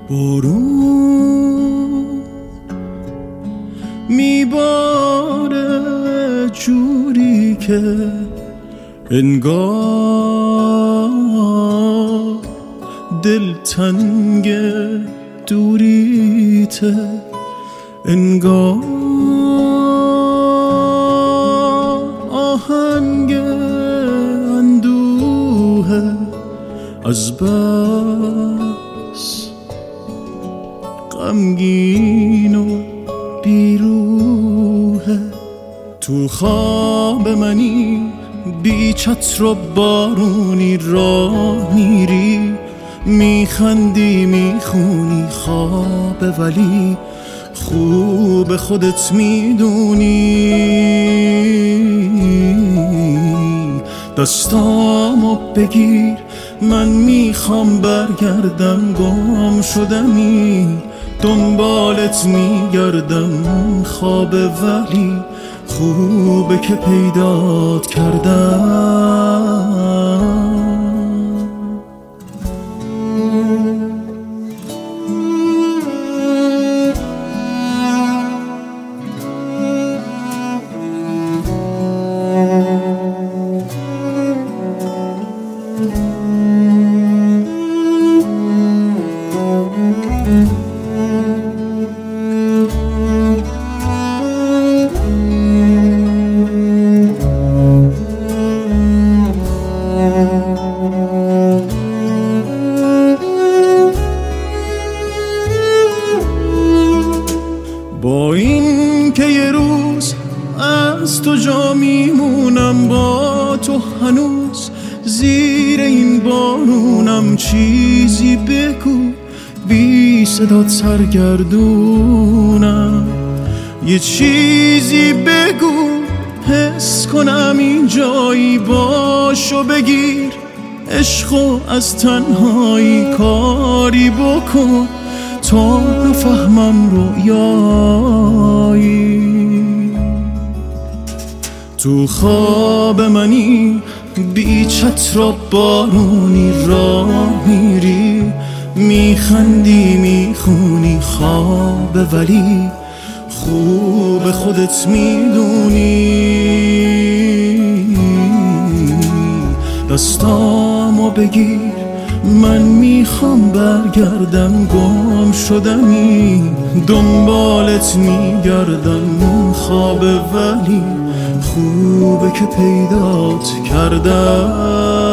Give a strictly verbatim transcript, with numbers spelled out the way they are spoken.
بارون میباره جوری که انگار دلتنگ دوریته، انگار آهنگ اندوه از بس غمگین و بیروحه. تو خواب منی بی چتر و بارونی راه میری، میخندی میخونی خواب، ولی خوب خودت میدونی. دستامو بگیر من میخوام برگردم، گم شدمی دنبالت میگردم. خوابه ولی خوبه که پیدات کردم. با این که یه روز از تو جا میمونم، با تو هنوز زیر این بارونم. چیزی بگو بی صدات سرگردونم، یه چیزی بگو حس کنم این جایی. باشو بگیر عشقو از تنهایی، کاری بکن تا نفهمم رویایی. تو خواب منی بی چتر و بارونی راه میری، میخندی میخونی خواب، ولی خوب خودت میدونی. دستامو بگیر من میخوام برگردم، گم شدمی دنبالت میگردم. خوابه ولی خوبه که پیدات کردم.